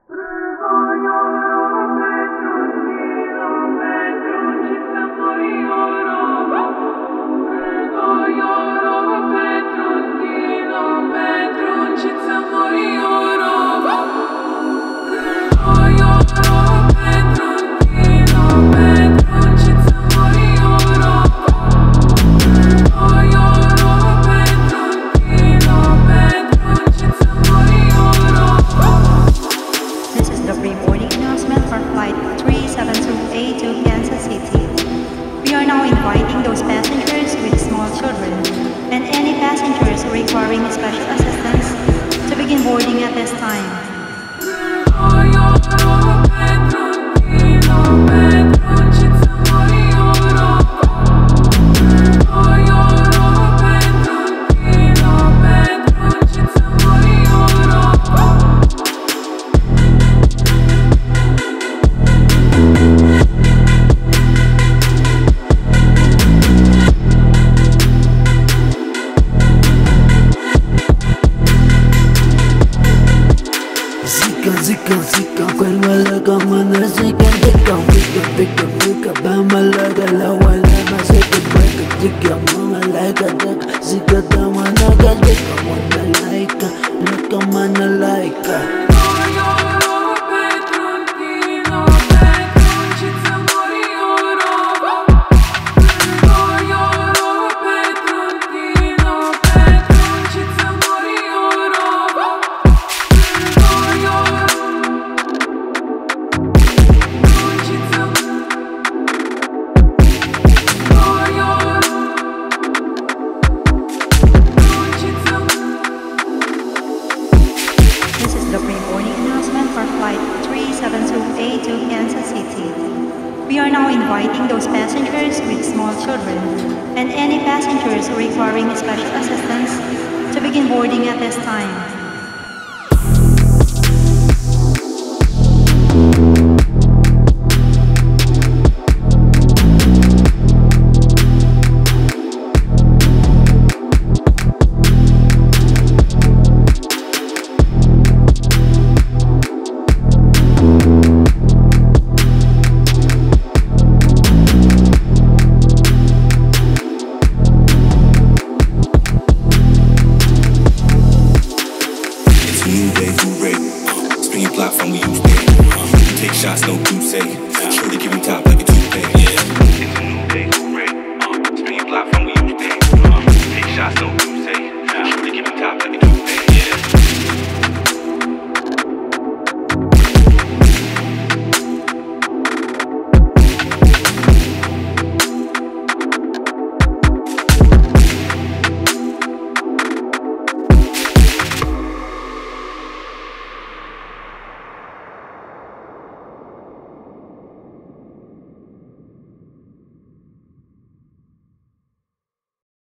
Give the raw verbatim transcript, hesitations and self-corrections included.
Pre-boarding announcement for flight three seven two A to Kansas City. We are now inviting those passengers with small children and any passengers requiring special assistance to begin boarding at this time. Zika, zika, cuélmala como una zika, zika, pica, pica, pica, bamalaga, la wala, masika, break, zika, mama, like a duck, zika, tawana, zika, wana, like a, like a mana, like a. This is the pre-boarding announcement for flight three seven two A to Kansas City. We are now inviting those passengers with small children and any passengers requiring special assistance to begin boarding at this time. Spin your block from where you stay. Uh, take shots, no do say. Sure to give you top like a toupee. Yeah. It's a new day, hooray. Uh, spin your block from where you stay. Uh, take shots, no do say. Sure to give you top like a toupee.